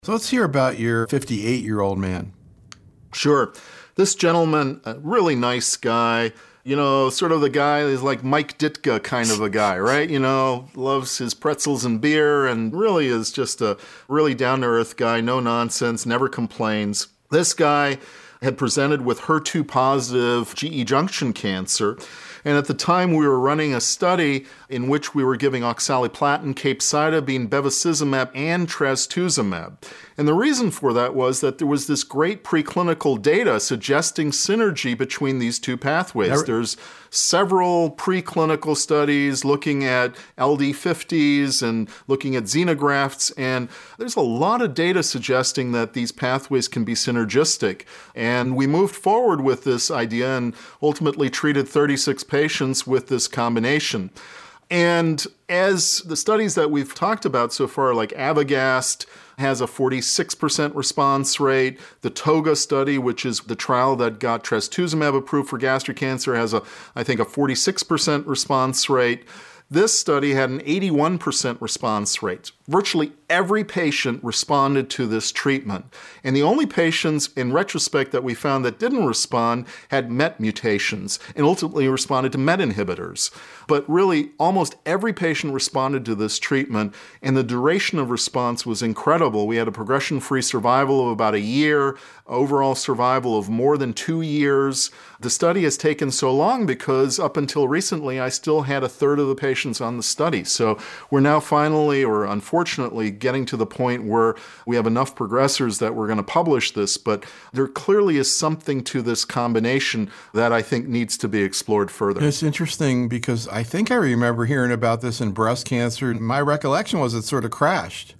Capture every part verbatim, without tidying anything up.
So let's hear about your fifty-eight-year-old man. Sure. This gentleman, a really nice guy, you know, sort of the guy is like Mike Ditka kind of a guy, right? You know, loves his pretzels and beer and really is just a really down-to-earth guy, no nonsense, never complains. This guy had presented with H E R two positive G E junction cancer. And at the time, we were running a study in which we were giving oxaliplatin, capecitabine, bevacizumab, and trastuzumab. And the reason for that was that there was this great preclinical data suggesting synergy between these two pathways. Never- There's several preclinical studies looking at L D fifties and looking at xenografts, and there's a lot of data suggesting that these pathways can be synergistic. And we moved forward with this idea and ultimately treated thirty-six patients with this combination. And as the studies that we've talked about so far, like Avogast, has a forty-six percent response rate. The TOGA study, which is the trial that got trastuzumab approved for gastric cancer, has a, I think, a forty-six percent response rate. This study had an eighty-one percent response rate. Virtually every patient responded to this treatment. And the only patients, in retrospect, that we found that didn't respond had M E T mutations and ultimately responded to M E T inhibitors. But really, almost every patient responded to this treatment, and the duration of response was incredible. We had a progression-free survival of about a year, overall survival of more than two years. The study has taken so long because up until recently, I still had a third of the patients on the study. So we're now finally, or unfortunately, getting to the point where we have enough progressors that we're going to publish this, but there clearly is something to this combination that I think needs to be explored further. It's interesting because I think I remember hearing about this in breast cancer. My recollection was it sort of crashed.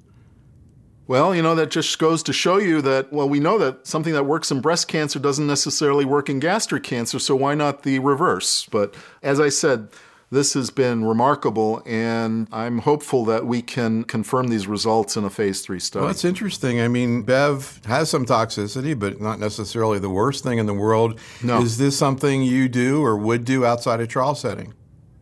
Well, you know, that just goes to show you that, well, we know that something that works in breast cancer doesn't necessarily work in gastric cancer, so why not the reverse? But as I said, this has been remarkable, and I'm hopeful that we can confirm these results in a phase three study. Well, that's interesting. I mean, Bev has some toxicity, but not necessarily the worst thing in the world. No. Is this something you do or would do outside a trial setting?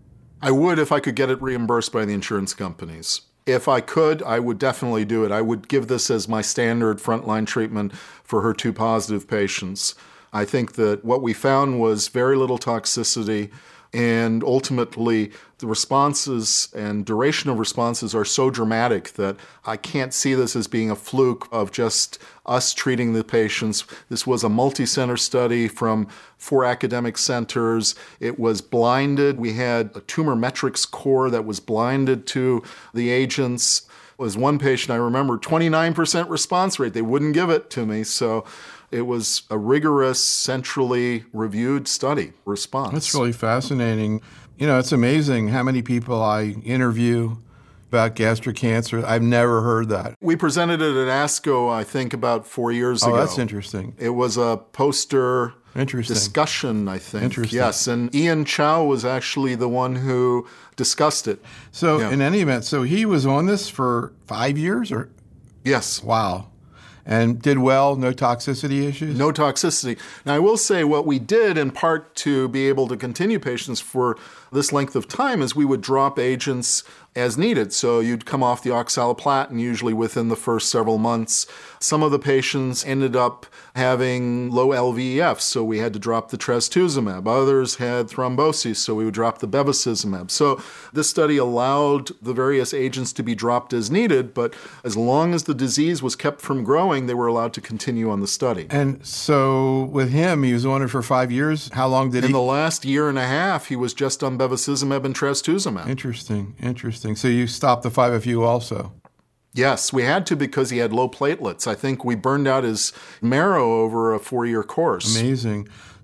I would if I could get it reimbursed by the insurance companies. If I could, I would definitely do it. I would give this as my standard frontline treatment for H E R two positive patients. I think that what we found was very little toxicity, and ultimately the responses and duration of responses are so dramatic that I can't see this as being a fluke of just us treating the patients. This was a multi-center study from four academic centers. It was blinded. We had a tumor metrics core that was blinded to the agents. It was one patient, I remember, twenty-nine percent response rate. They wouldn't give it to me. So it was a rigorous, centrally reviewed study response. That's really fascinating. You know, it's amazing how many people I interview about gastric cancer. I've never heard that. We presented it at ASCO, I think, about four years oh, ago. Oh, that's interesting. It was a poster interesting. discussion, I think. Interesting. Yes, and Ian Chow was actually the one who discussed it. So yeah. in any event, so he was on this for five years? or Yes. Wow. And did well, no toxicity issues? No toxicity. Now, I will say what we did in part to be able to continue patients for this length of time is we would drop agents as needed. So you'd come off the oxaliplatin usually within the first several months. Some of the patients ended up having low L V E F, so we had to drop the trastuzumab. Others had thrombosis, so we would drop the bevacizumab. So this study allowed the various agents to be dropped as needed, but as long as the disease was kept from growing, they were allowed to continue on the study. And so with him, he was on it for five years. How long did In he? In the last year and a half, he was just on bevacizumab and trastuzumab. Interesting, interesting. So you stopped the five F U also? Yes, we had to because he had low platelets. I think we burned out his marrow over a four-year course. Amazing.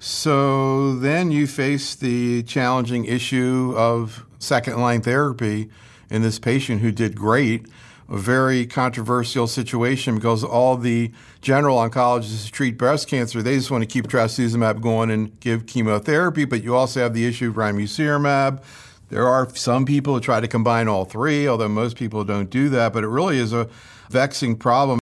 So then you faced the challenging issue of second-line therapy in this patient who did great. A very controversial situation because all the general oncologists who treat breast cancer, they just want to keep trastuzumab going and give chemotherapy, but you also have the issue of ramucirumab. There are some people who try to combine all three, although most people don't do that, but it really is a vexing problem.